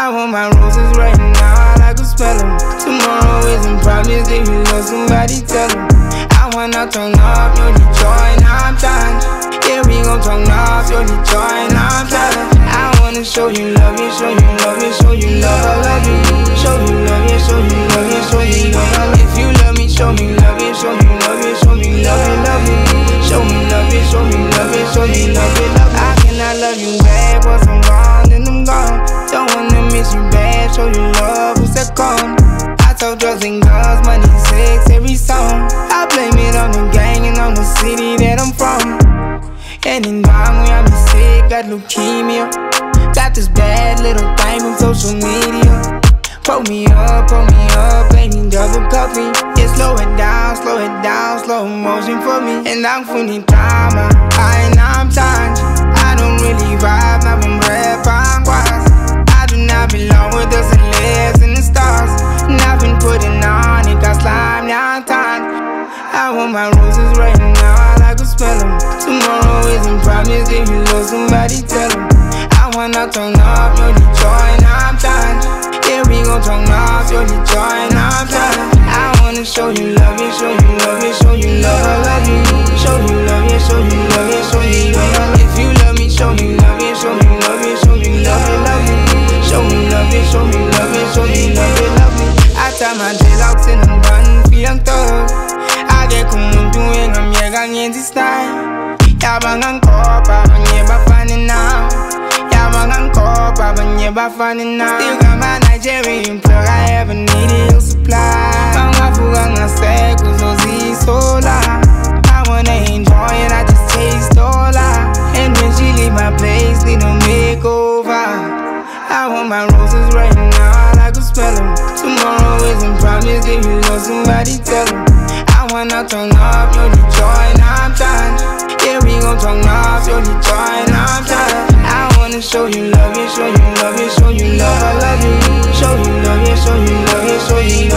I want my roses right now, I could smell them. Tomorrow isn't promised, if you love somebody, tell them. I wanna turn up, you're the joy, now I'm tired. Yeah, we gon' turn up, you're the joy, now I'm tired. I wanna show you love, you show you love, you show you love, you. Show you love, you show you love, you show you love. If you love me, show me love, you show you love, you show me love, you. Show me love, you show me love, you show me love, you. I cannot love you bad, once I'm gone, then I'm gone. Don't wanna miss you bad, show you love, who's that gone? I told drugs and guns, money, sex, every song. I blame it on the gang and on the city that I'm from. And in time when I be sick, got leukemia. Got this bad little thing from social media. Pull me up, baby, double cup me. Yeah, slow it down, slow motion for me. And I'm funny drama, I'm tired. I don't really vibe, now I'm rap, I'm wise. I do not belong with the celebs and the stars. And I've been putting on, it got slime, now I'm tired. I want my roses right now, I could smell them. Tomorrow isn't promised, if you love somebody, tell them. I wanna turn up, you're the joy, now I'm tired. Yeah, we gon' turn up, you're the joy, now I'm tired. I wanna show you love, you show you love, you show you love, you. Show you love, you show you love, you show you love. If you love me, show me love, you show you love, you show you love, you. Show me love, you show me love, you show you love, you. I tie my dreadlocks and I'm done, feel I'm thug. I get kumuntu engamyeka ngenza style. Yabanga nkopa, abanye bafane now. Yabanga nkopa, abanye bafane now. Still got my Nigerian plug, I ever needed your supply. Angafuka ngasek, uzozisola. I wanna enjoy it, I just taste all I. And when she leave my place, need a makeover. I want my roses right now, I could smell them. Tomorrow isn't promised, if you love somebody, tell them. I wanna turn up, you're the joy, now I'm tired. Yeah, we gon' turn up, you're the joy, now I'm tired. I wanna show you love, you show you love, you show you love, you. Show you love, you show you love, you show you